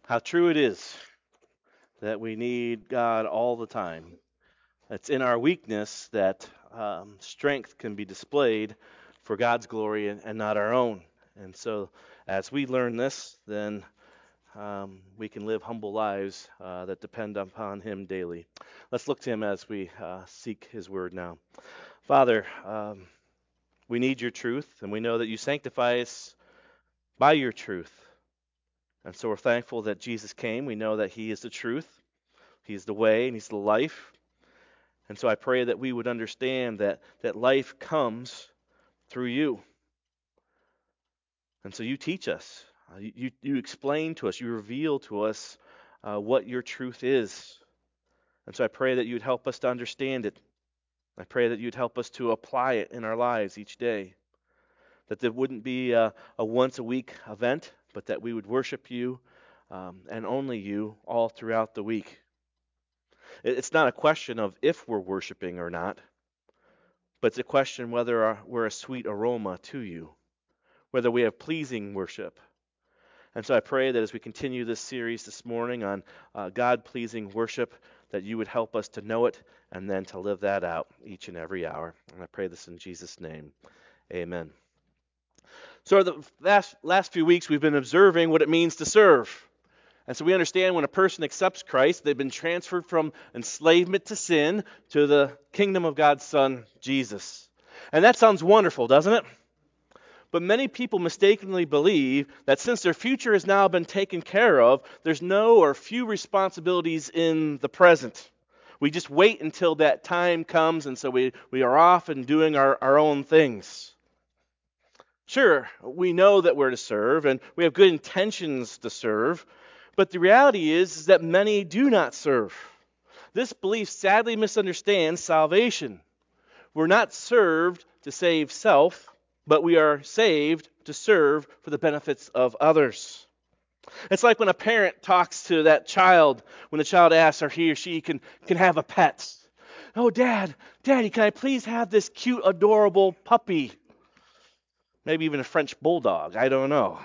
How true it is that we need God all the time. It's in our weakness that strength can be displayed for God's glory and not our own. And so, as we learn this, then we can live humble lives that depend upon Him daily. Let's look to Him as we seek His word now. Father, we need your truth, and we know that you sanctify us by your truth. And so we're thankful that Jesus came. We know that He is the truth. He's the way and He's the life. And so I pray that we would understand that life comes through you. And so you teach us. You explain to us. You reveal to us what your truth is. And so I pray that you'd help us to understand it. I pray that you'd help us to apply it in our lives each day. That there wouldn't be a once-a-week event, but that we would worship you and only you all throughout the week. It's not a question of if we're worshiping or not, but it's a question whether we're a sweet aroma to you, whether we have pleasing worship. And so I pray that as we continue this series this morning on God-pleasing worship, that you would help us to know it and then to live that out each and every hour. And I pray this in Jesus' name. Amen. So the last few weeks we've been observing what it means to serve. And so we understand when a person accepts Christ, they've been transferred from enslavement to sin to the kingdom of God's Son, Jesus. And that sounds wonderful, doesn't it? But many people mistakenly believe that since their future has now been taken care of, there's no or few responsibilities in the present. We just wait until that time comes, and so we are off and doing our own things. Sure, we know that we're to serve, and we have good intentions to serve, but the reality is that many do not serve. This belief sadly misunderstands salvation. We're not served to save self, but we are saved to serve for the benefits of others. It's like when a parent talks to that child, when the child asks if he or she can have a pet. Oh, Daddy, can I please have this cute, adorable puppy? Maybe even a French bulldog, I don't know.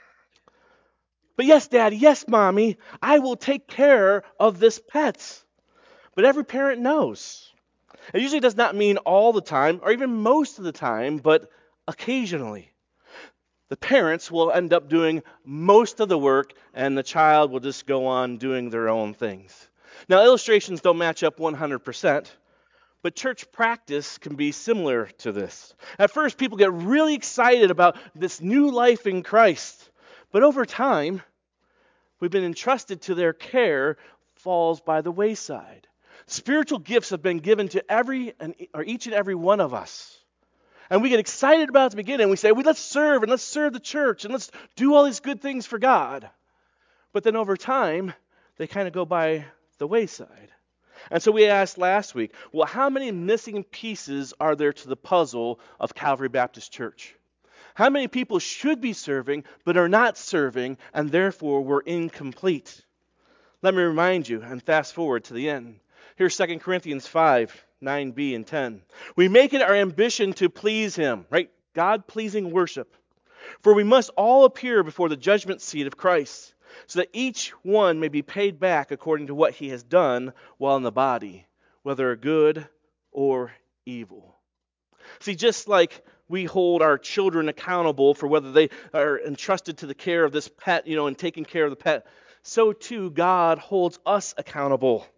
But yes, Daddy, yes, Mommy, I will take care of this pet. But every parent knows. It usually does not mean all the time, or even most of the time, but occasionally. The parents will end up doing most of the work, and the child will just go on doing their own things. Now, illustrations don't match up 100%, but church practice can be similar to this. At first, people get really excited about this new life in Christ. But over time, we've been entrusted to their care falls by the wayside. Spiritual gifts have been given to each and every one of us. And we get excited about it at the beginning. We say, let's serve the church and let's do all these good things for God. But then over time, they kind of go by the wayside. And so we asked last week, well, how many missing pieces are there to the puzzle of Calvary Baptist Church? How many people should be serving but are not serving and therefore were incomplete? Let me remind you and fast forward to the end. Here's 2 Corinthians 5, 9b and 10. We make it our ambition to please Him, right? God-pleasing worship. For we must all appear before the judgment seat of Christ, so that each one may be paid back according to what he has done while in the body, whether good or evil. See, just like we hold our children accountable for whether they are entrusted to the care of this pet, and taking care of the pet, so too God holds us accountable.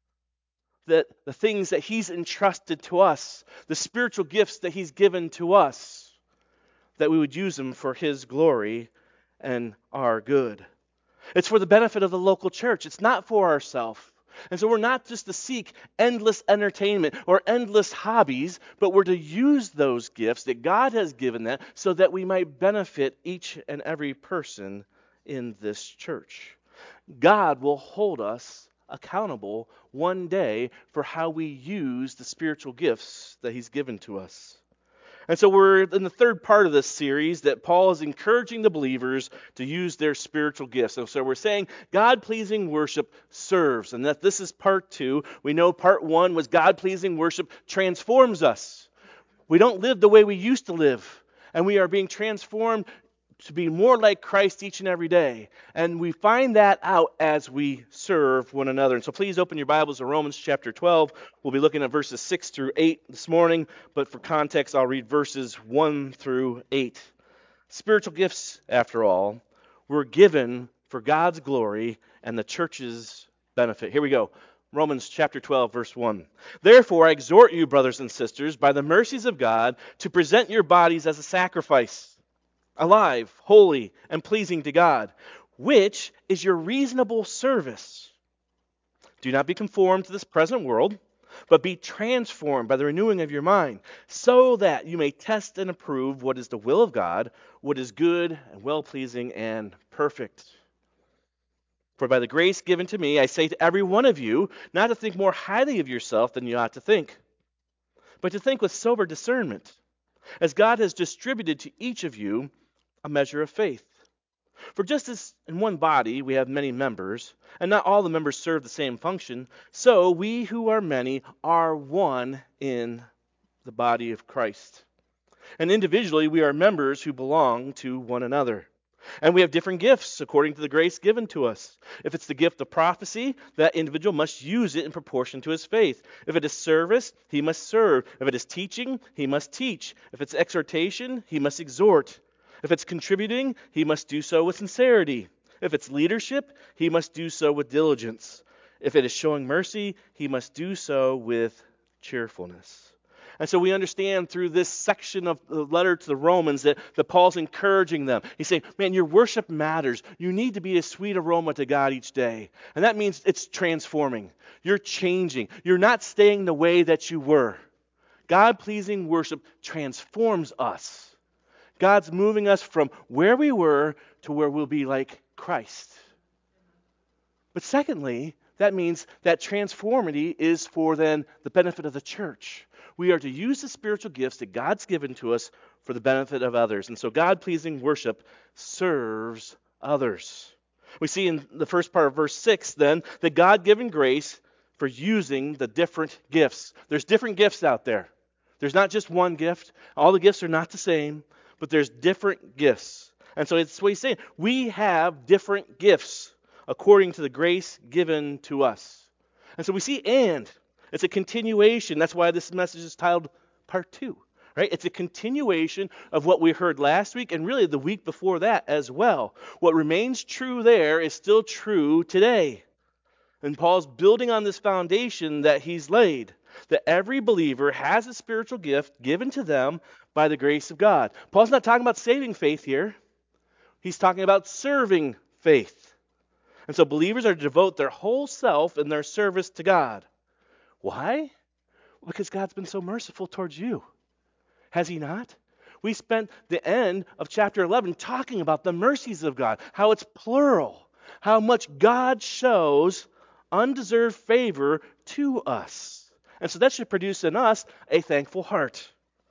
That the things that He's entrusted to us, the spiritual gifts that He's given to us, that we would use them for His glory and our good. It's for the benefit of the local church. It's not for ourselves. And so we're not just to seek endless entertainment or endless hobbies, but we're to use those gifts that God has given them so that we might benefit each and every person in this church. God will hold us accountable one day for how we use the spiritual gifts that He's given to us. And so we're in the third part of this series that Paul is encouraging the believers to use their spiritual gifts. So we're saying God-pleasing worship serves, and that this is part 2. We know part 1 was God-pleasing worship transforms us. We don't live the way we used to live, and we are being transformed to be more like Christ each and every day. And we find that out as we serve one another. And so please open your Bibles to Romans chapter 12. We'll be looking at verses 6 through 8 this morning, but for context, I'll read verses 1 through 8. Spiritual gifts, after all, were given for God's glory and the church's benefit. Here we go. Romans chapter 12, verse 1. Therefore, I exhort you, brothers and sisters, by the mercies of God, to present your bodies as a sacrifice, alive, holy, and pleasing to God, which is your reasonable service. Do not be conformed to this present world, but be transformed by the renewing of your mind, so that you may test and approve what is the will of God, what is good and well-pleasing and perfect. For by the grace given to me, I say to every one of you, not to think more highly of yourself than you ought to think, but to think with sober discernment, as God has distributed to each of you a measure of faith. For just as in one body we have many members, and not all the members serve the same function, so we who are many are one in the body of Christ. And individually we are members who belong to one another. And we have different gifts according to the grace given to us. If it's the gift of prophecy, that individual must use it in proportion to his faith. If it is service, he must serve. If it is teaching, he must teach. If it's exhortation, he must exhort. If it's contributing, he must do so with sincerity. If it's leadership, he must do so with diligence. If it is showing mercy, he must do so with cheerfulness. And so we understand through this section of the letter to the Romans that Paul's encouraging them. He's saying, man, your worship matters. You need to be a sweet aroma to God each day. And that means it's transforming. You're changing. You're not staying the way that you were. God-pleasing worship transforms us. God's moving us from where we were to where we'll be like Christ. But secondly, that means that transformity is for then the benefit of the church. We are to use the spiritual gifts that God's given to us for the benefit of others. And so God-pleasing worship serves others. We see in the first part of verse 6 then that God-given grace for using the different gifts. There's different gifts out there. There's not just one gift. All the gifts are not the same, but there's different gifts. And so it's what he's saying. We have different gifts according to the grace given to us. And so we see and. It's a continuation. That's why this message is titled Part 2. Right? It's a continuation of what we heard last week and really the week before that as well. What remains true there is still true today. And Paul's building on this foundation that he's laid, that every believer has a spiritual gift given to them by the grace of God. Paul's not talking about saving faith here. He's talking about serving faith. And so believers are to devote their whole self in their service to God. Why? Because God's been so merciful towards you. Has he not? We spent the end of chapter 11 talking about the mercies of God, how it's plural, how much God shows undeserved favor to us. And so that should produce in us a thankful heart.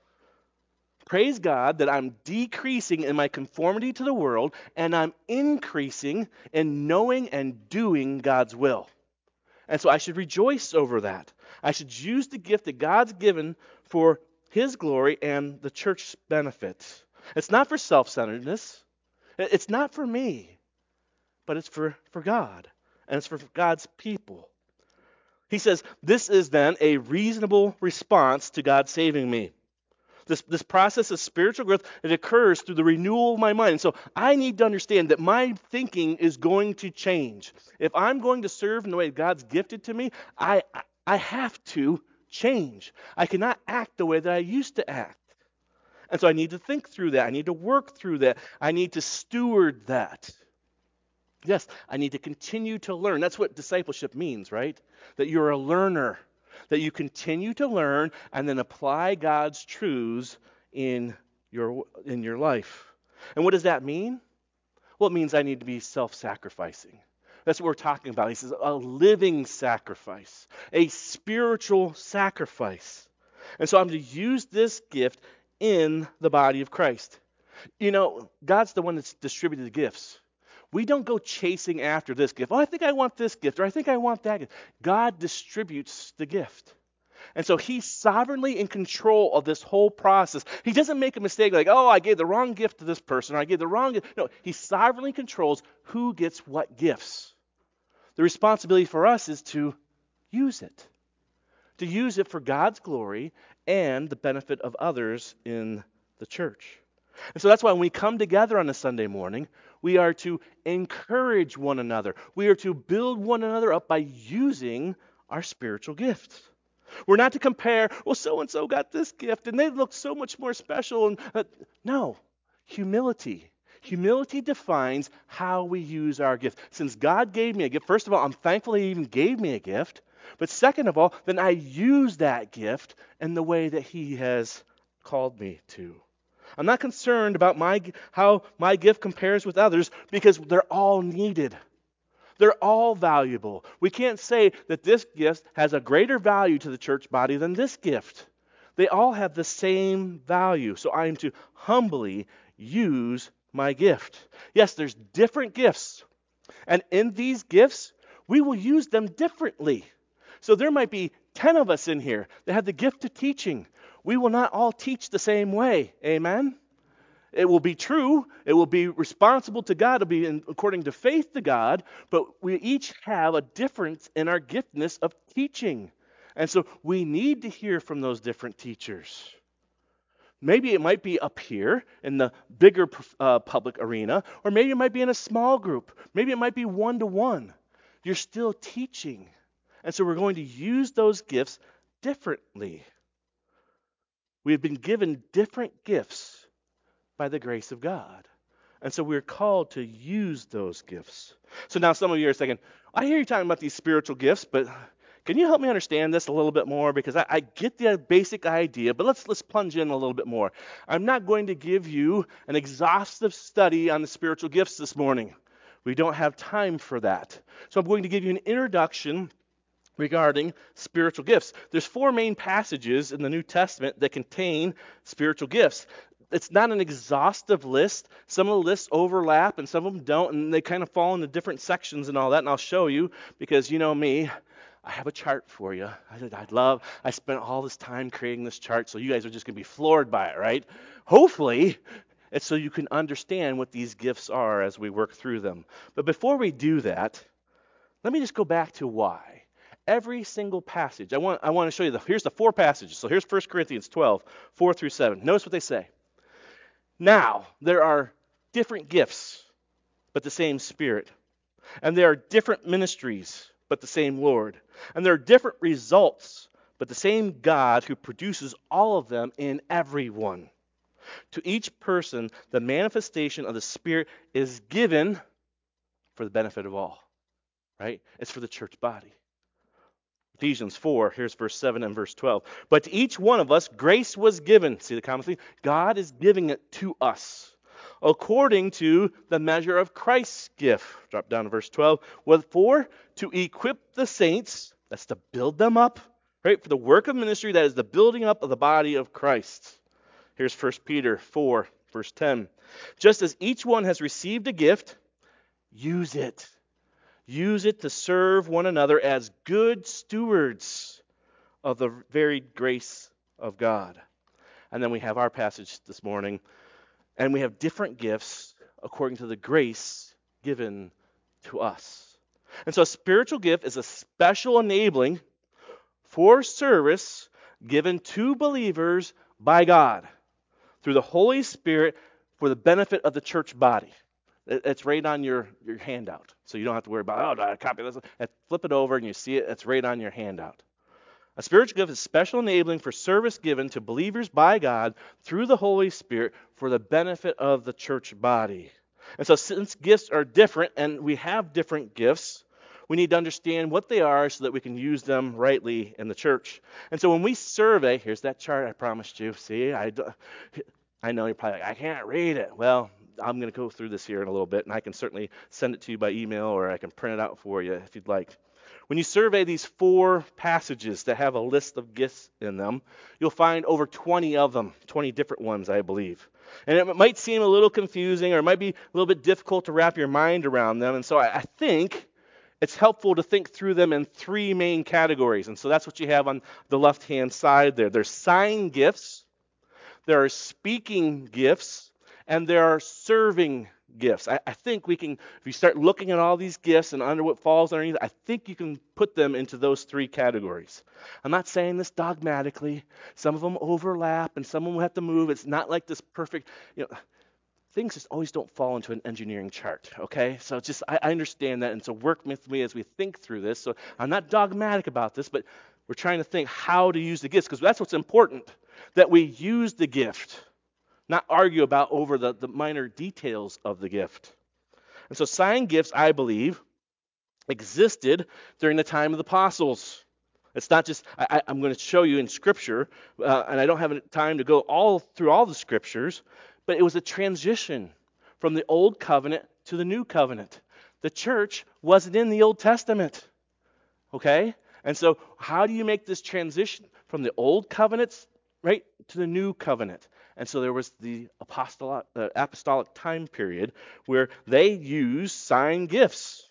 Praise God that I'm decreasing in my conformity to the world and I'm increasing in knowing and doing God's will. And so I should rejoice over that. I should use the gift that God's given for his glory and the church's benefit. It's not for self-centeredness. It's not for me. But it's for God. And it's for God's people. He says, this is then a reasonable response to God saving me. This process of spiritual growth, it occurs through the renewal of my mind. And so I need to understand that my thinking is going to change. If I'm going to serve in the way God's gifted to me, I have to change. I cannot act the way that I used to act. And so I need to think through that. I need to work through that. I need to steward that. Yes, I need to continue to learn. That's what discipleship means, right? That you're a learner. That you continue to learn and then apply God's truths in your life. And what does that mean? Well, it means I need to be self-sacrificing. That's what we're talking about. He says a living sacrifice, a spiritual sacrifice. And so I'm to use this gift in the body of Christ. You know, God's the one that's distributed the gifts. We don't go chasing after this gift. Oh, I think I want this gift, or I think I want that gift. God distributes the gift. And so he's sovereignly in control of this whole process. He doesn't make a mistake like, oh, I gave the wrong gift to this person, or I gave the wrong gift. No, he sovereignly controls who gets what gifts. The responsibility for us is to use it. To use it for God's glory and the benefit of others in the church. And so that's why when we come together on a Sunday morning, we are to encourage one another. We are to build one another up by using our spiritual gifts. We're not to compare, well, so-and-so got this gift, and they look so much more special. No, humility. Humility defines how we use our gift. Since God gave me a gift, first of all, I'm thankful He even gave me a gift. But second of all, then I use that gift in the way that He has called me to. I'm not concerned about how my gift compares with others because they're all needed. They're all valuable. We can't say that this gift has a greater value to the church body than this gift. They all have the same value. So I am to humbly use my gift. Yes, there's different gifts. And in these gifts, we will use them differently. So there might be 10 of us in here that have the gift of teaching. We will not all teach the same way. Amen? It will be true. It will be responsible to God. It will be according to faith to God. But we each have a difference in our giftedness of teaching. And so we need to hear from those different teachers. Maybe it might be up here in the bigger public arena, or maybe it might be in a small group. Maybe it might be one-to-one. You're still teaching. And so we're going to use those gifts differently. We have been given different gifts by the grace of God. And so we're called to use those gifts. So now some of you are thinking, I hear you talking about these spiritual gifts, but can you help me understand this a little bit more? Because I get the basic idea, but let's plunge in a little bit more. I'm not going to give you an exhaustive study on the spiritual gifts this morning. We don't have time for that. So I'm going to give you an introduction regarding spiritual gifts. There's 4 main passages in the New Testament that contain spiritual gifts. It's not an exhaustive list. Some of the lists overlap and some of them don't, and they kind of fall into different sections and all that, and I'll show you because you know me. I have a chart for you. I spent all this time creating this chart, so you guys are just going to be floored by it, right? Hopefully, it's so you can understand what these gifts are as we work through them. But before we do that, let me just go back to why. Every single passage, I want to show you, here's the 4 passages. So here's 1 Corinthians 12, 4 through 7. Notice what they say. Now, there are different gifts, but the same Spirit. And there are different ministries, but the same Lord. And there are different results, but the same God who produces all of them in everyone. To each person, the manifestation of the Spirit is given for the benefit of all. Right? It's for the church body. Ephesians 4, here's verse 7 and verse 12. But to each one of us, grace was given. See the common theme? God is giving it to us according to the measure of Christ's gift. Drop down to verse 12. What for? To equip the saints, that's to build them up, right? For the work of ministry, that is the building up of the body of Christ. Here's 1 Peter 4, verse 10. Just as each one has received a gift, use it. Use it to serve one another as good stewards of the varied grace of God. And then we have our passage this morning, and we have different gifts according to the grace given to us. And so a spiritual gift is a special enabling for service given to believers by God through the Holy Spirit for the benefit of the church body. It's right on your handout. So you don't have to worry about, do I copy this? Flip it over and you see it. It's right on your handout. A spiritual gift is special enabling for service given to believers by God through the Holy Spirit for the benefit of the church body. And so since gifts are different and we have different gifts, we need to understand what they are so that we can use them rightly in the church. And so when we survey, here's that chart I promised you. See, I know you're probably like, I can't read it. Well, I'm going to go through this here in a little bit, and I can certainly send it to you by email or I can print it out for you if you'd like. When you survey these 4 passages that have a list of gifts in them, you'll find over 20 of them, 20 different ones, I believe. And it might seem a little confusing or it might be a little bit difficult to wrap your mind around them. And so I think it's helpful to think through them in three main categories. And so that's what you have on the left-hand side there. There's sign gifts, there are speaking gifts, and there are serving gifts. I think we can, if you start looking at all these gifts and under what falls underneath, I think you can put them into those three categories. I'm not saying this dogmatically. Some of them overlap and some of them have to move. It's not like this perfect, things just always don't fall into an engineering chart, okay? So just, I understand that, and so work with me as we think through this. So I'm not dogmatic about this, but we're trying to think how to use the gifts, because that's what's important, that we use the gift, not argue about over the minor details of the gift. And so sign gifts, I believe, existed during the time of the apostles. It's not just, I'm going to show you in Scripture, and I don't have time to go all through all the Scriptures, but it was a transition from the Old Covenant to the New Covenant. The church wasn't in the Old Testament, okay? And so how do you make this transition from the Old Covenants, right, to the New Covenant? And so there was the apostolic time period where they used sign gifts.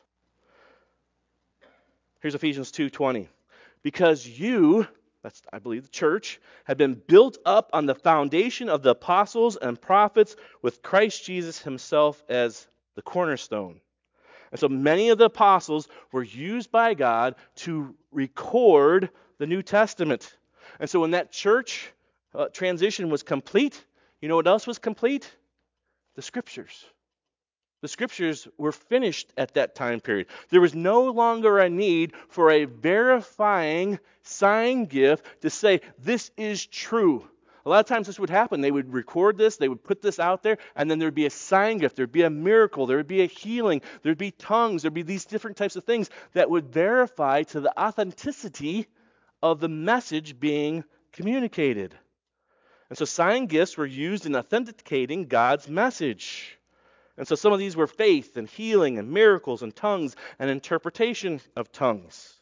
Here's Ephesians 2:20. Because you, that's I believe the church, had been built up on the foundation of the apostles and prophets with Christ Jesus himself as the cornerstone. And so many of the apostles were used by God to record the New Testament. And so when that church transition was complete, you know what else was complete? The Scriptures. The Scriptures were finished at that time period. There was no longer a need for a verifying sign gift to say, this is true. A lot of times this would happen. They would record this, they would put this out there, and then there would be a sign gift, there would be a miracle, there would be a healing, there would be tongues, there would be these different types of things that would verify to the authenticity of the message being communicated. And so sign gifts were used in authenticating God's message. And so some of these were faith and healing and miracles and tongues and interpretation of tongues.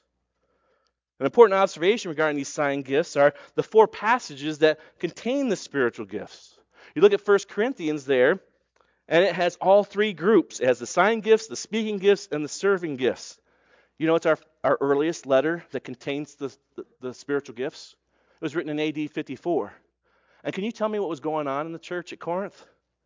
An important observation regarding these sign gifts are the four passages that contain the spiritual gifts. You look at 1 Corinthians there, and it has all three groups. It has the sign gifts, the speaking gifts, and the serving gifts. You know, it's our earliest letter that contains the spiritual gifts. It was written in AD 54. And can you tell me what was going on in the church at Corinth?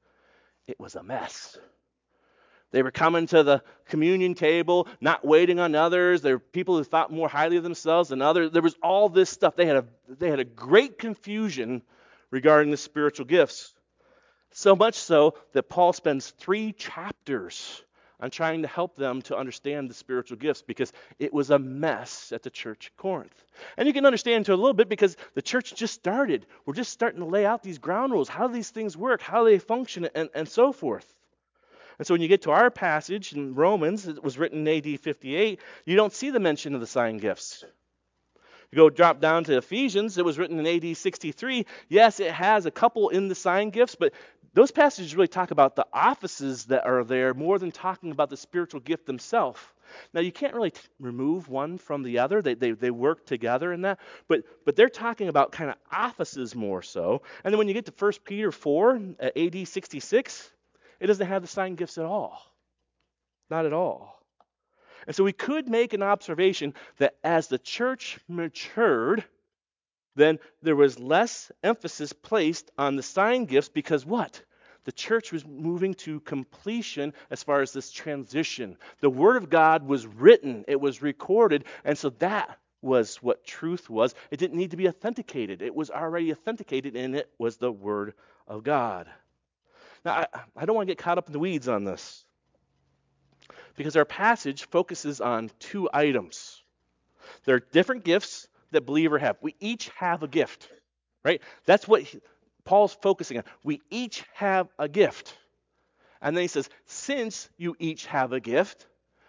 It was a mess. They were coming to the communion table, not waiting on others. There were people who thought more highly of themselves than others. There was all this stuff. They had a great confusion regarding the spiritual gifts. So much so that Paul spends 3 chapters on trying to help them to understand the spiritual gifts, because it was a mess at the church at Corinth. And you can understand to a little bit because the church just started. We're just starting to lay out these ground rules. How do these things work? How do they function? And so forth. And so when you get to our passage in Romans, it was written in AD 58, you don't see the mention of the sign gifts. You go drop down to Ephesians, it was written in AD 63. Yes, it has a couple in the sign gifts, but those passages really talk about the offices that are there more than talking about the spiritual gift themselves. Now, you can't really remove one from the other. They work together in that. But they're talking about kind of offices more so. And then when you get to 1 Peter 4, AD 66, it doesn't have the sign gifts at all. Not at all. And so we could make an observation that as the church matured, then there was less emphasis placed on the sign gifts because what? The church was moving to completion as far as this transition. The Word of God was written, it was recorded, and so that was what truth was. It didn't need to be authenticated. It was already authenticated, and it was the Word of God. Now, I don't want to get caught up in the weeds on this, because our passage focuses on 2 items. There are different gifts that believers have. We each have a gift, right? That's what Paul's focusing on. We each have a gift. And then he says, since you each have a gift,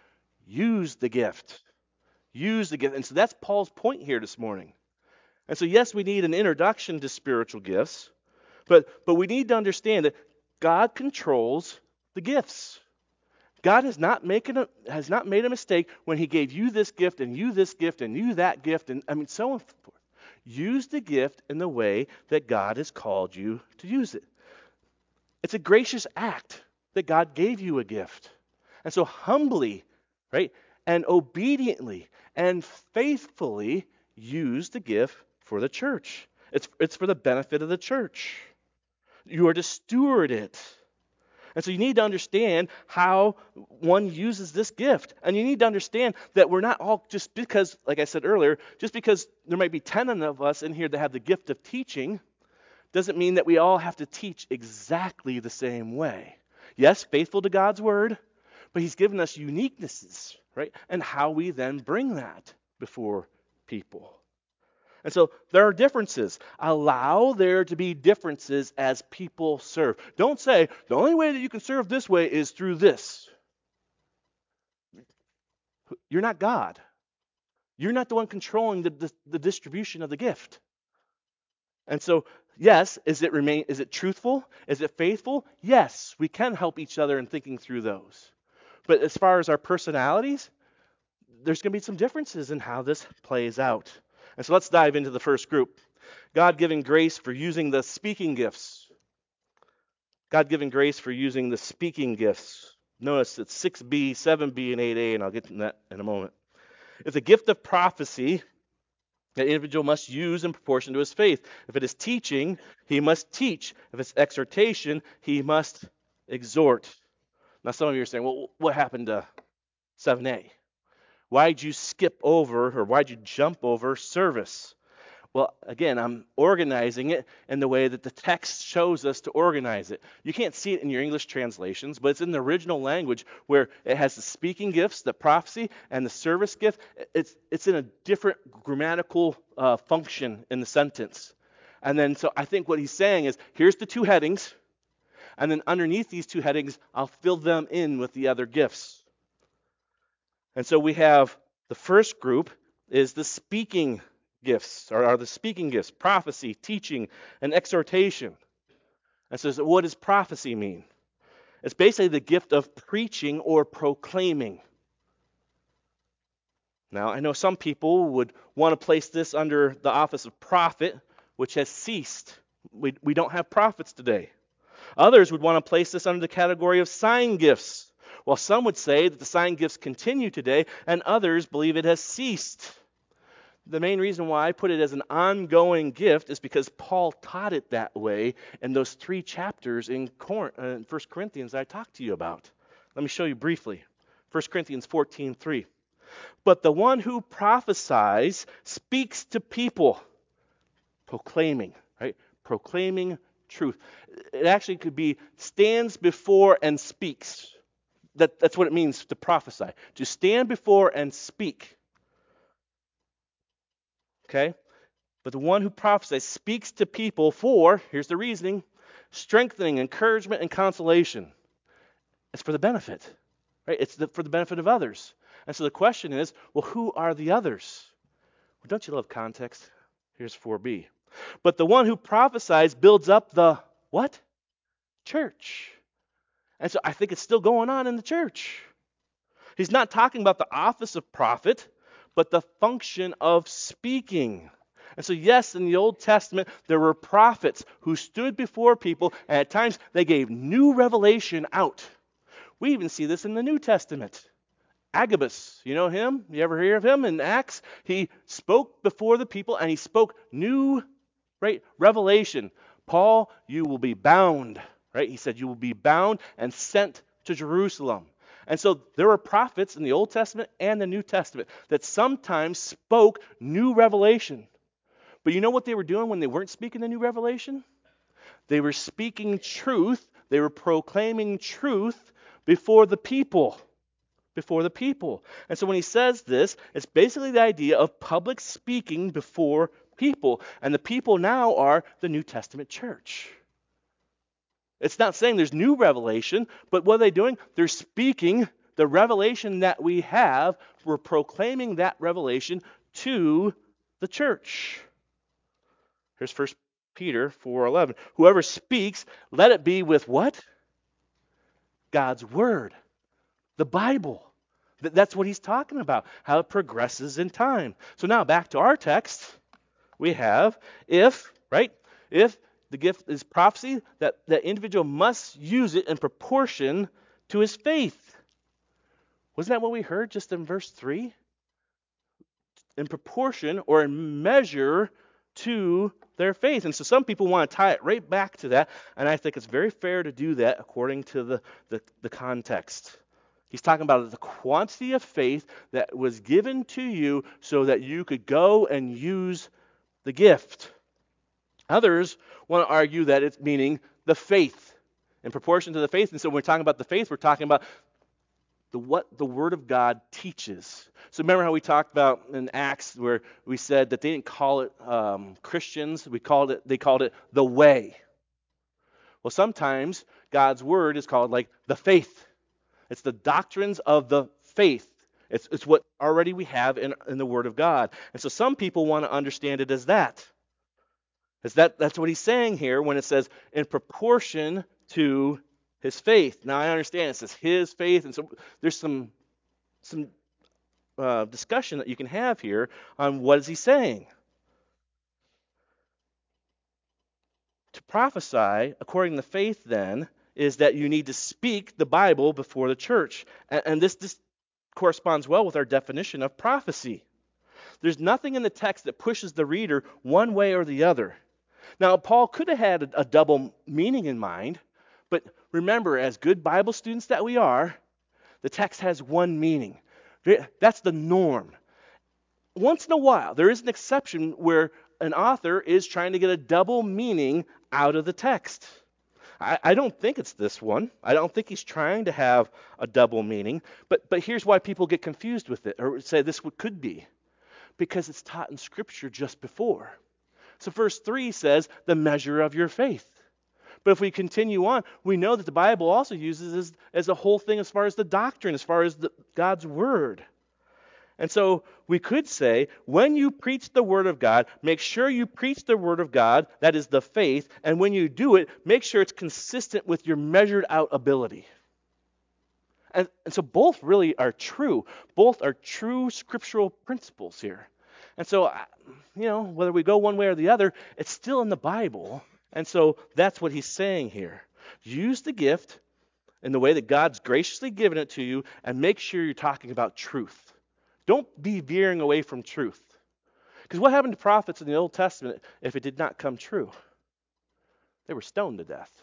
use the gift. Use the gift. And so that's Paul's point here this morning. And so yes, we need an introduction to spiritual gifts, but we need to understand that God controls the gifts. God has not made a mistake when he gave you this gift and you this gift and you that gift, and so on and so forth. Use the gift in the way that God has called you to use it. It's a gracious act that God gave you a gift. And so humbly, right, and obediently and faithfully use the gift for the church. It's for the benefit of the church. You are to steward it. And so you need to understand how one uses this gift. And you need to understand that we're not all just because, like I said earlier, just because there might be 10 of us in here that have the gift of teaching, doesn't mean that we all have to teach exactly the same way. Yes, faithful to God's word, but he's given us uniquenesses, right? And how we then bring that before people. And so there are differences. Allow there to be differences as people serve. Don't say, the only way that you can serve this way is through this. You're not God. You're not the one controlling the distribution of the gift. And so, yes, is it truthful? Is it faithful? Yes, we can help each other in thinking through those. But as far as our personalities, there's going to be some differences in how this plays out. And so let's dive into the first group. God giving grace for using the speaking gifts. God giving grace for using the speaking gifts. Notice it's 6b, 7b, and 8a, and I'll get to that in a moment. It's a gift of prophecy that individual must use in proportion to his faith. If it is teaching, he must teach. If it's exhortation, he must exhort. Now some of you are saying, well, what happened to 7a? Why'd you skip over, or why'd you jump over service? Well, again, I'm organizing it in the way that the text shows us to organize it. You can't see it in your English translations, but it's in the original language where it has the speaking gifts, the prophecy, and the service gift. It's in a different grammatical function in the sentence. And then, so I think what he's saying is, here's the two headings, and then underneath these two headings, I'll fill them in with the other gifts. And so we have the first group is the speaking gifts, or are the speaking gifts, prophecy, teaching, and exhortation. And so what does prophecy mean? It's basically the gift of preaching or proclaiming. Now, I know some people would want to place this under the office of prophet, which has ceased. We don't have prophets today. Others would want to place this under the category of sign gifts, while some would say that the sign gifts continue today, and others believe it has ceased. The main reason why I put it as an ongoing gift is because Paul taught it that way in those 3 chapters in 1 Corinthians I talked to you about. Let me show you briefly. 1 Corinthians 14:3. But the one who prophesies speaks to people, proclaiming, right? Proclaiming truth. It actually could be stands before and speaks. That's what it means to prophesy. To stand before and speak. Okay? But the one who prophesies speaks to people for, here's the reasoning, strengthening, encouragement, and consolation. It's for the benefit, right? It's for the benefit of others. And so the question is, well, who are the others? Well, don't you love context? Here's 4b. But the one who prophesies builds up the what? Church. And so I think it's still going on in the church. He's not talking about the office of prophet, but the function of speaking. And so, yes, in the Old Testament, there were prophets who stood before people, and at times they gave new revelation out. We even see this in the New Testament. Agabus, you know him? You ever hear of him in Acts? He spoke before the people, and he spoke new, right, revelation. Paul, you will be bound, right? He said, you will be bound and sent to Jerusalem. And so there were prophets in the Old Testament and the New Testament that sometimes spoke new revelation. But you know what they were doing when they weren't speaking the new revelation? They were speaking truth. They were proclaiming truth before the people. Before the people. And so when he says this, it's basically the idea of public speaking before people. And the people now are the New Testament church. It's not saying there's new revelation, but what are they doing? They're speaking the revelation that we have. We're proclaiming that revelation to the church. Here's 1 Peter 4:11. Whoever speaks, let it be with what? God's word. The Bible. That's what he's talking about, how it progresses in time. So now back to our text. We have if the gift is prophecy, that individual must use it in proportion to his faith. Wasn't that what we heard just in verse 3? In proportion or in measure to their faith. And so some people want to tie it right back to that, and I think it's very fair to do that according to the context. He's talking about the quantity of faith that was given to you so that you could go and use the gift. Others want to argue that it's meaning the faith, in proportion to the faith. And so when we're talking about the faith, we're talking about what the Word of God teaches. So remember how we talked about in Acts where we said that they didn't call it Christians, they called it the way. Well, sometimes God's Word is called like the faith. It's the doctrines of the faith. It's what already we have in the Word of God. And so some people want to understand it as that. That's what he's saying here when it says in proportion to his faith. Now I understand it says his faith, and so there's some discussion that you can have here on what is he saying. To prophesy according to faith, then, is that you need to speak the Bible before the church, and this corresponds well with our definition of prophecy. There's nothing in the text that pushes the reader one way or the other. Now, Paul could have had a double meaning in mind, but remember, as good Bible students that we are, the text has one meaning. That's the norm. Once in a while, there is an exception where an author is trying to get a double meaning out of the text. I don't think it's this one. I don't think he's trying to have a double meaning, but here's why people get confused with it, or say this could be. Because it's taught in Scripture just before. So verse 3 says, the measure of your faith. But if we continue on, we know that the Bible also uses as a whole thing as far as the doctrine, as far as God's Word. And so we could say, when you preach the Word of God, make sure you preach the Word of God, that is the faith, and when you do it, make sure it's consistent with your measured out ability. And so both really are true. Both are true scriptural principles here. And so, whether we go one way or the other, it's still in the Bible. And so that's what he's saying here. Use the gift in the way that God's graciously given it to you, and make sure you're talking about truth. Don't be veering away from truth. Because what happened to prophets in the Old Testament if it did not come true? They were stoned to death.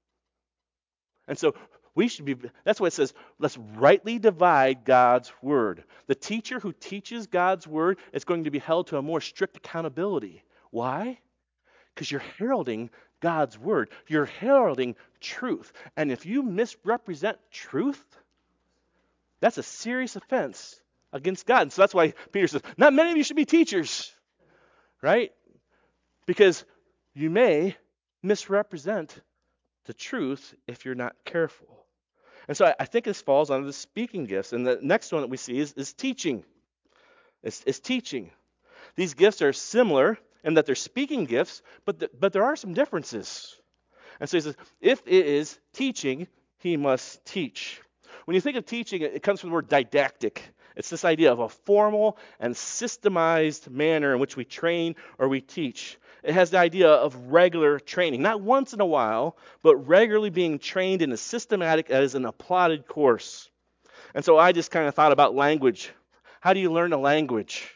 And so that's why it says, let's rightly divide God's word. The teacher who teaches God's word is going to be held to a more strict accountability. Why? Because you're heralding God's word. You're heralding truth. And if you misrepresent truth, that's a serious offense against God. And so that's why Peter says, not many of you should be teachers, right? Because you may misrepresent the truth if you're not careful. And so I think this falls under the speaking gifts. And the next one that we see is teaching. It's teaching. These gifts are similar in that they're speaking gifts, but there are some differences. And so he says, if it is teaching, he must teach. When you think of teaching, it comes from the word didactic. It's this idea of a formal and systemized manner in which we train or we teach. It has the idea of regular training, not once in a while, but regularly being trained in a systematic as an applauded course. And so I just kind of thought about language. How do you learn a language?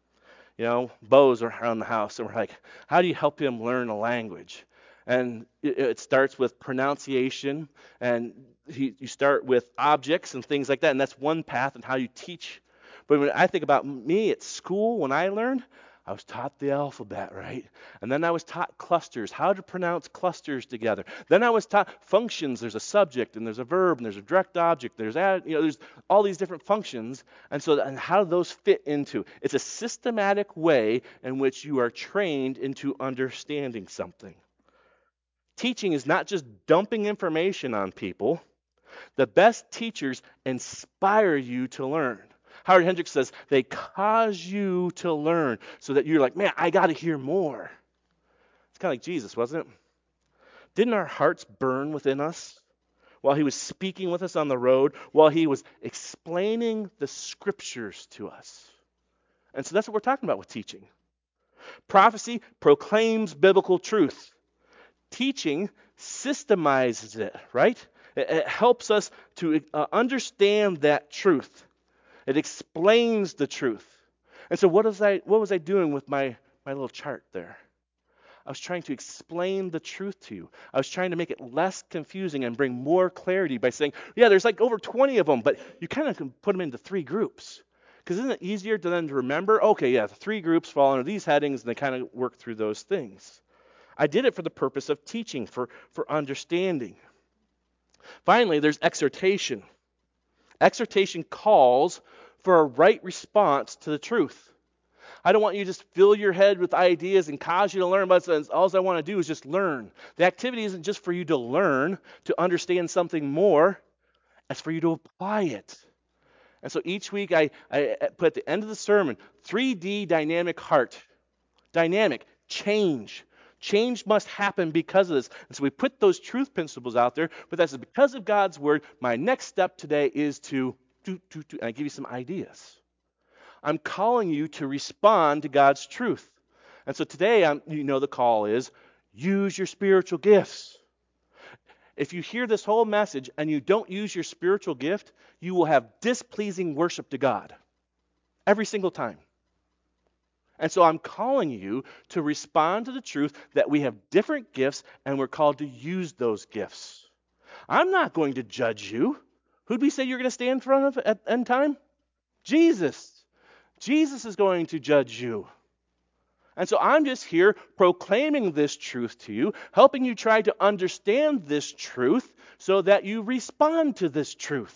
Bows are around the house, and we're like, how do you help him learn a language? And it starts with pronunciation, and you start with objects and things like that, and that's one path in how you teach. But when I think about me at school, when I learned, I was taught the alphabet, right? And then I was taught clusters, how to pronounce clusters together. Then I was taught functions. There's a subject, and there's a verb, and there's a direct object. There's all these different functions. And how do those fit into? It's a systematic way in which you are trained into understanding something. Teaching is not just dumping information on people. The best teachers inspire you to learn. Howard Hendricks says they cause you to learn so that you're like, man, I got to hear more. It's kind of like Jesus, wasn't it? Didn't our hearts burn within us while he was speaking with us on the road, while he was explaining the scriptures to us? And so that's what we're talking about with teaching. Prophecy proclaims biblical truth. Teaching systemizes it, right? It helps us to understand that truth. It explains the truth. And so what was I doing with my little chart there? I was trying to explain the truth to you. I was trying to make it less confusing and bring more clarity by saying, yeah, there's like over 20 of them, but you kind of can put them into three groups. Because isn't it easier to then to remember, okay, yeah, the three groups fall under these headings, and they kind of work through those things. I did it for the purpose of teaching, for understanding. Finally, there's exhortation. Exhortation calls for a right response to the truth. I don't want you to just fill your head with ideas and cause you to learn, but all I want to do is just learn. The activity isn't just for you to learn, to understand something more. It's for you to apply it. And so each week I put at the end of the sermon, 3D dynamic heart. Dynamic, change. Change must happen because of this. And so we put those truth principles out there, but that's because of God's word. My next step today is to and I give you some ideas. I'm calling you to respond to God's truth. And so today, the call is use your spiritual gifts. If you hear this whole message and you don't use your spiritual gift, you will have displeasing worship to God every single time. And so I'm calling you to respond to the truth that we have different gifts and we're called to use those gifts. I'm not going to judge you. Who'd we say you're going to stand in front of at end time? Jesus. Jesus is going to judge you. And so I'm just here proclaiming this truth to you, helping you try to understand this truth so that you respond to this truth.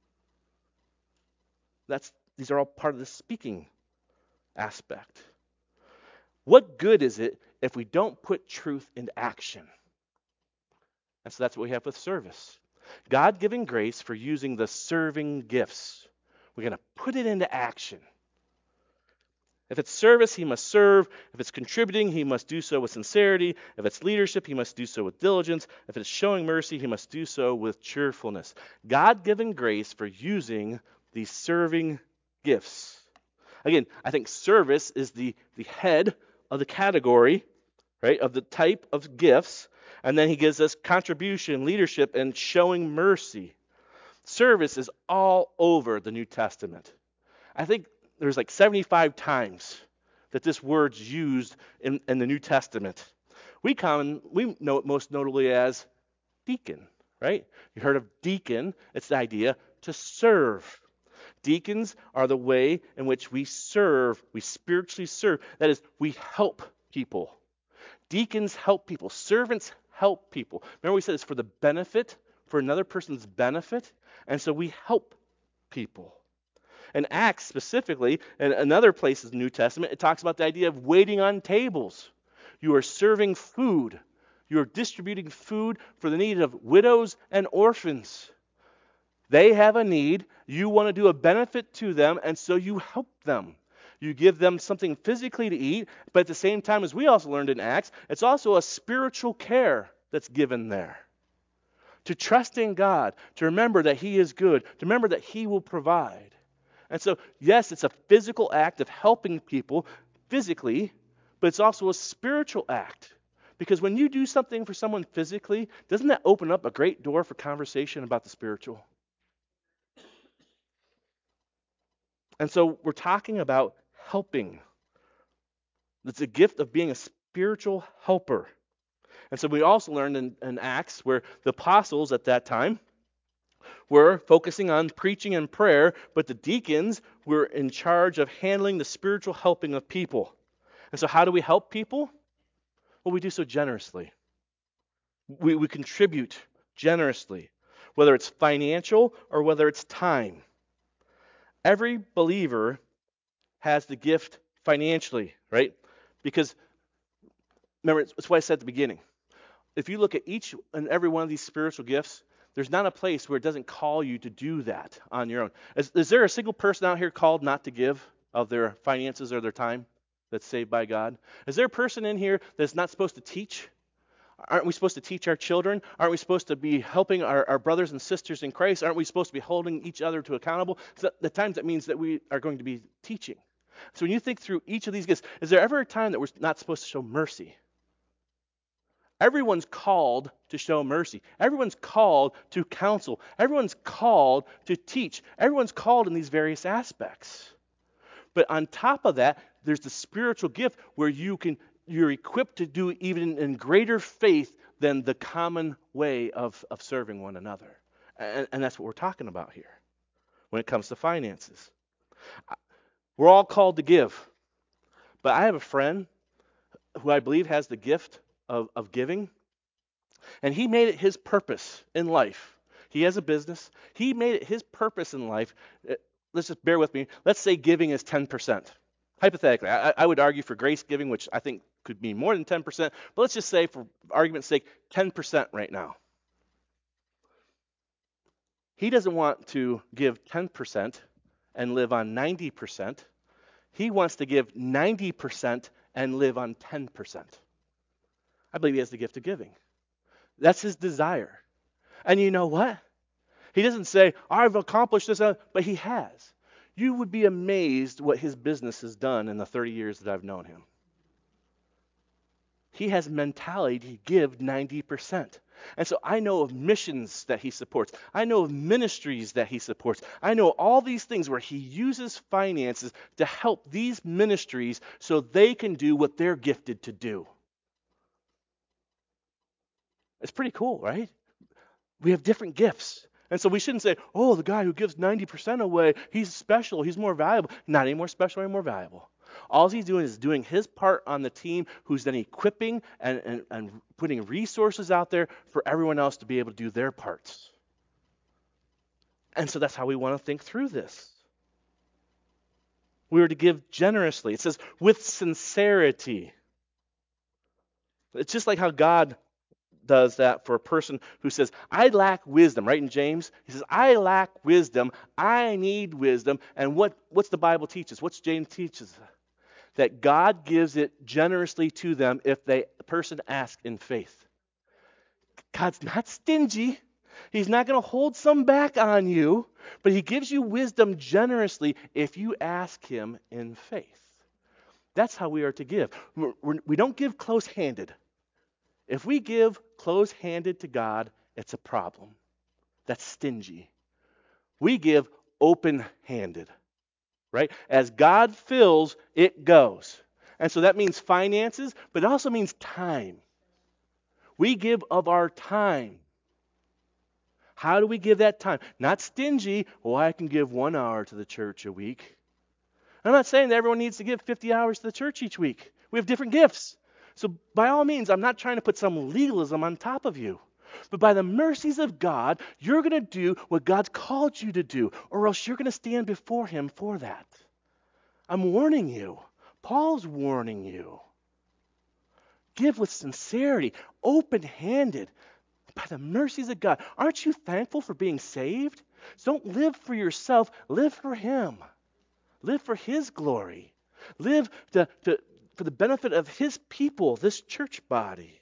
These are all part of the speaking aspect. What good is it if we don't put truth into action? And so that's what we have with service. God-given grace for using the serving gifts. We're going to put it into action. If it's service, he must serve. If it's contributing, he must do so with sincerity. If it's leadership, he must do so with diligence. If it's showing mercy, he must do so with cheerfulness. God-given grace for using these serving gifts. Again, I think service is the head of the category, right, of the type of gifts. And then he gives us contribution, leadership, and showing mercy. Service is all over the New Testament. I think there's like 75 times that this word's used in the New Testament. We know it most notably as deacon, right? You heard of deacon. It's the idea to serve. Deacons are the way in which we serve, we spiritually serve. That is, we help people. Deacons help people. Servants help people. Remember we said it's for the benefit, for another person's benefit, and so we help people. In Acts specifically, and another place in the New Testament, it talks about the idea of waiting on tables. You are serving food. You are distributing food for the need of widows and orphans. They have a need. You want to do a benefit to them, and so you help them. You give them something physically to eat, but at the same time, as we also learned in Acts, it's also a spiritual care that's given there. To trust in God, to remember that He is good, to remember that He will provide. And so, yes, it's a physical act of helping people physically, but it's also a spiritual act. Because when you do something for someone physically, doesn't that open up a great door for conversation about the spiritual? And so we're talking about helping. It's a gift of being a spiritual helper. And so we also learned in Acts where the apostles at that time were focusing on preaching and prayer, but the deacons were in charge of handling the spiritual helping of people. And so how do we help people? Well, we do so generously. We contribute generously, whether it's financial or whether it's time. Every believer has the gift financially, right? Because, remember, it's what I said at the beginning. If you look at each and every one of these spiritual gifts, there's not a place where it doesn't call you to do that on your own. Is there a single person out here called not to give of their finances or their time that's saved by God? Is there a person in here that's not supposed to teach? Aren't we supposed to teach our children? Aren't we supposed to be helping our brothers and sisters in Christ? Aren't we supposed to be holding each other to accountable? So the times that means that we are going to be teaching. So when you think through each of these gifts, is there ever a time that we're not supposed to show mercy? Everyone's called to show mercy. Everyone's called to counsel. Everyone's called to teach. Everyone's called in these various aspects. But on top of that, there's the spiritual gift where you're equipped to do even in greater faith than the common way of serving one another. And that's what we're talking about here when it comes to finances. We're all called to give. But I have a friend who I believe has the gift of giving, and he made it his purpose in life. He has a business. He made it his purpose in life. Let's just bear with me. Let's say giving is 10%. Hypothetically, I would argue for grace giving, which I think could be more than 10%, but let's just say, for argument's sake, 10% right now. He doesn't want to give 10% and live on 90%. He wants to give 90% and live on 10%. I believe he has the gift of giving. That's his desire. And you know what? He doesn't say, I've accomplished this, but he has. You would be amazed what his business has done in the 30 years that I've known him. He has mentality to give 90%. And so I know of missions that he supports. I know of ministries that he supports. I know all these things where he uses finances to help these ministries so they can do what they're gifted to do. It's pretty cool, right? We have different gifts. And so we shouldn't say, oh, the guy who gives 90% away, he's special, he's more valuable. Not any more special, any more valuable. All he's doing is doing his part on the team, who's then equipping and putting resources out there for everyone else to be able to do their parts. And so that's how we want to think through this. We are to give generously. It says with sincerity. It's just like how God does that for a person who says, I lack wisdom, right? In James, he says, I lack wisdom. I need wisdom. And what's the Bible teach us? What's James teaches? That God gives it generously to them if the person asks in faith. God's not stingy. He's not going to hold some back on you, but he gives you wisdom generously if you ask him in faith. That's how we are to give. We don't give close-handed. If we give close-handed to God, it's a problem. That's stingy. We give open-handed, right? As God fills, it goes. And so that means finances, but it also means time. We give of our time. How do we give that time? Not stingy. Well, I can give 1 hour to the church a week. I'm not saying that everyone needs to give 50 hours to the church each week. We have different gifts. So by all means, I'm not trying to put some legalism on top of you. But by the mercies of God, you're going to do what God's called you to do, or else you're going to stand before him for that. I'm warning you. Paul's warning you. Give with sincerity, open-handed, by the mercies of God. Aren't you thankful for being saved? So don't live for yourself. Live for him. Live for his glory. Live for the benefit of his people, this church body.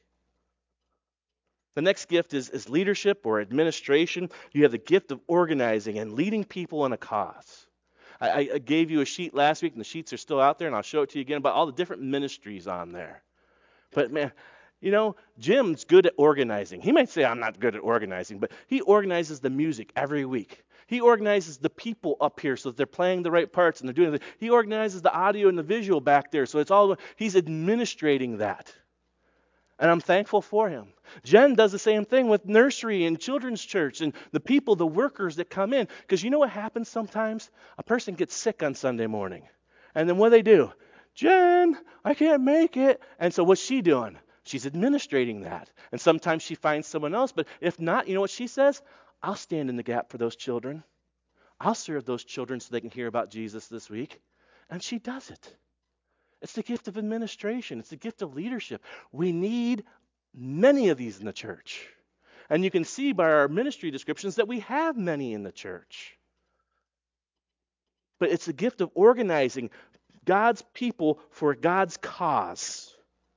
The next gift is leadership or administration. You have the gift of organizing and leading people in a cause. I gave you a sheet last week, and the sheets are still out there, and I'll show it to you again about all the different ministries on there. But man, Jim's good at organizing. He might say I'm not good at organizing, but he organizes the music every week. He organizes the people up here so that they're playing the right parts and they're doing it. He organizes the audio and the visual back there, so he's administrating that. And I'm thankful for him. Jen does the same thing with nursery and children's church and the people, the workers that come in. Because you know what happens sometimes? A person gets sick on Sunday morning. And then what do? Jen, I can't make it. And so what's she doing? She's administrating that. And sometimes she finds someone else. But if not, you know what she says? I'll stand in the gap for those children. I'll serve those children so they can hear about Jesus this week. And she does it. It's the gift of administration. It's the gift of leadership. We need many of these in the church. And you can see by our ministry descriptions that we have many in the church. But it's the gift of organizing God's people for God's cause.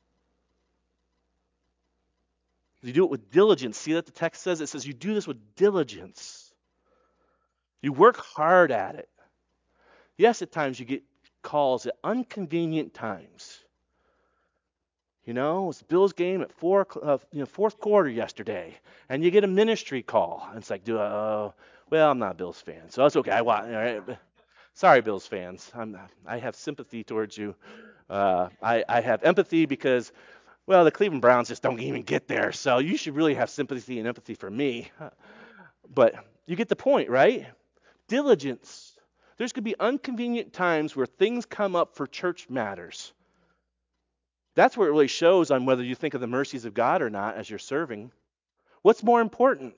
You do it with diligence. See that the text says? It says you do this with diligence. You work hard at it. Yes, at times you get calls at inconvenient times. You know, it's the Bills game at fourth quarter yesterday, and you get a ministry call. And it's like, well, I'm not a Bills fan, so that's okay. I watch. All right. Sorry, Bills fans. I have sympathy towards you. I have empathy because, well, the Cleveland Browns just don't even get there. So you should really have sympathy and empathy for me. But you get the point, right? Diligence. There's going to be inconvenient times where things come up for church matters. That's where it really shows on whether you think of the mercies of God or not as you're serving. What's more important?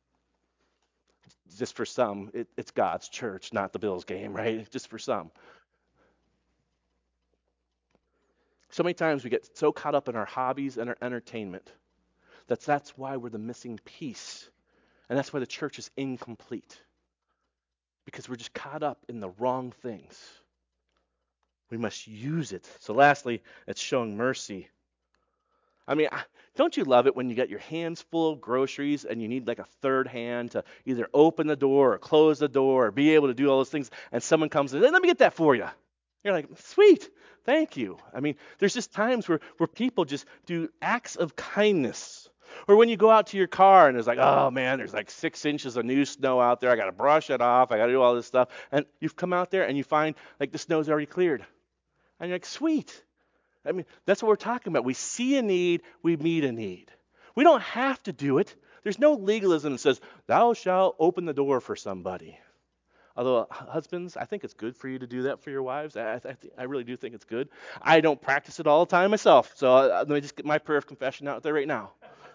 Just for some, it's God's church, not the Bills game, right? Just for some. So many times we get so caught up in our hobbies and our entertainment that's why we're the missing piece. And that's why the church is incomplete. Because we're just caught up in the wrong things. We must use it. So lastly, it's showing mercy. I mean, don't you love it when you get your hands full of groceries and you need like a third hand to either open the door or close the door or be able to do all those things, and someone comes in, let me get that for you. You're like, sweet, thank you. I mean, there's just times where people just do acts of kindness. Or when you go out to your car and there's like, oh man, there's like 6 inches of new snow out there. I got to brush it off. I got to do all this stuff. And you've come out there and you find like the snow's already cleared. And you're like, sweet. I mean, that's what we're talking about. We see a need, we meet a need. We don't have to do it. There's no legalism that says, thou shalt open the door for somebody. Although, husbands, I think it's good for you to do that for your wives. I really do think it's good. I don't practice it all the time myself. So let me just get my prayer of confession out there right now.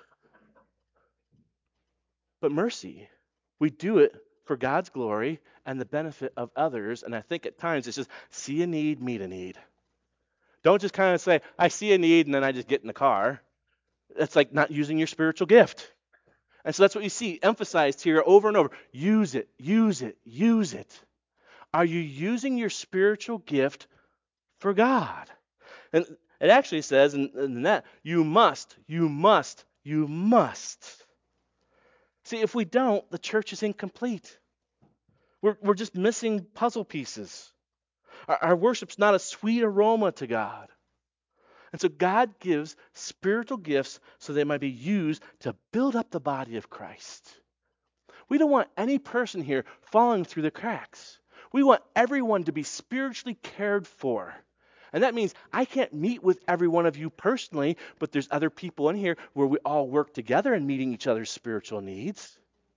But mercy, we do it for God's glory and the benefit of others. And I think at times it's just see a need, meet a need. Don't just kind of say, I see a need, and then I just get in the car. That's like not using your spiritual gift. And so that's what you see emphasized here over and over. Use it, use it, use it. Are you using your spiritual gift for God? And it actually says in that, you must, you must, you must. See, if we don't, the church is incomplete. We're just missing puzzle pieces. Our worship's not a sweet aroma to God. And so God gives spiritual gifts so they might be used to build up the body of Christ. We don't want any person here falling through the cracks. We want everyone to be spiritually cared for. And that means I can't meet with every one of you personally, but there's other people in here where we all work together in meeting each other's spiritual needs.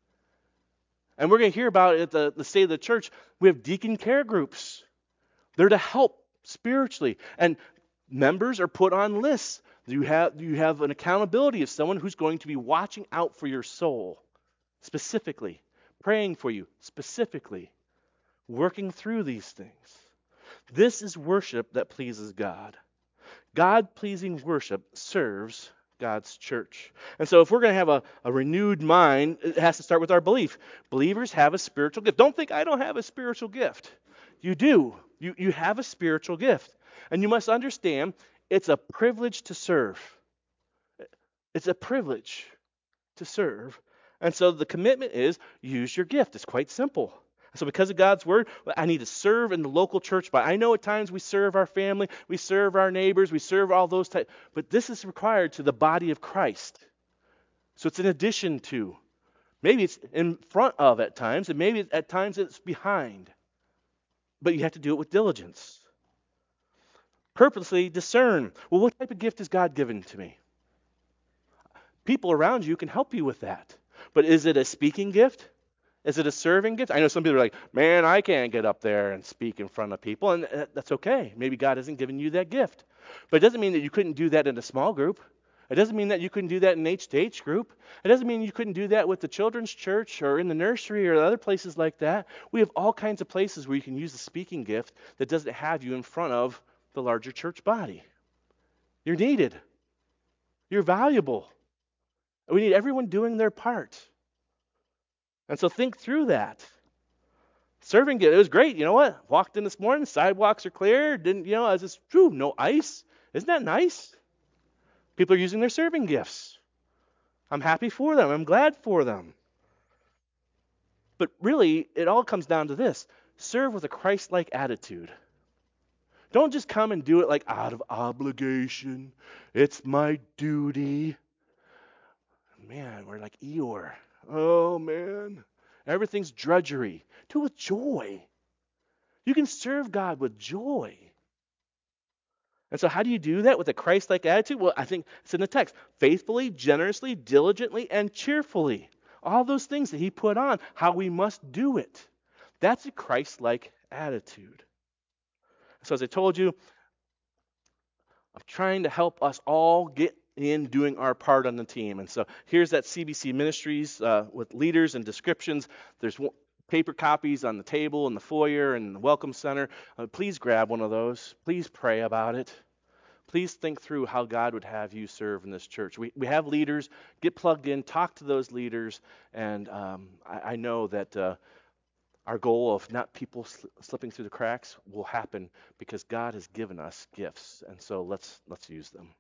And we're going to hear about it at the state of the church. We have deacon care groups. They're to help spiritually. And members are put on lists. You have an accountability of someone who's going to be watching out for your soul, specifically, praying for you, specifically, working through these things. This is worship that pleases God. God-pleasing worship serves God's church. And so if we're going to have a renewed mind, it has to start with our belief. Believers have a spiritual gift. Don't think I don't have a spiritual gift. You do. You have a spiritual gift. And you must understand, it's a privilege to serve. It's a privilege to serve. And so the commitment is use your gift. It's quite simple. So because of God's word, I need to serve in the local church. But I know at times we serve our family, we serve our neighbors, we serve all those types. But this is required to the body of Christ. So it's in addition to. Maybe it's in front of at times, and maybe at times it's behind. But you have to do it with diligence. Purposely discern. Well, what type of gift has God given to me? People around you can help you with that. But is it a speaking gift? Is it a serving gift? I know some people are like, man, I can't get up there and speak in front of people. And that's okay. Maybe God hasn't given you that gift. But it doesn't mean that you couldn't do that in a small group. It doesn't mean that you couldn't do that in an H-to-H group. It doesn't mean you couldn't do that with the children's church or in the nursery or other places like that. We have all kinds of places where you can use the speaking gift that doesn't have you in front of the larger church body. You're needed. You're valuable. We need everyone doing their part. And so think through that. Serving it was great. You know what? Walked in this morning, sidewalks are clear. I was just, no ice. Isn't that nice? People are using their serving gifts. I'm happy for them. I'm glad for them. But really, it all comes down to this. Serve with a Christ-like attitude. Don't just come and do it like out of obligation. It's my duty. Man, we're like Eeyore. Oh, man. Everything's drudgery. Do it with joy. You can serve God with joy. And so, how do you do that with a Christ like attitude? Well, I think it's in the text faithfully, generously, diligently, and cheerfully. All those things that he put on, how we must do it. That's a Christ like attitude. So, as I told you, I'm trying to help us all get in doing our part on the team. And so, here's that CBC Ministries with leaders and descriptions. There's paper copies on the table in the foyer and the Welcome Center. Please grab one of those. Please pray about it. Please think through how God would have you serve in this church. We have leaders. Get plugged in. Talk to those leaders. And I know that our goal of not people slipping through the cracks will happen because God has given us gifts. And so let's use them.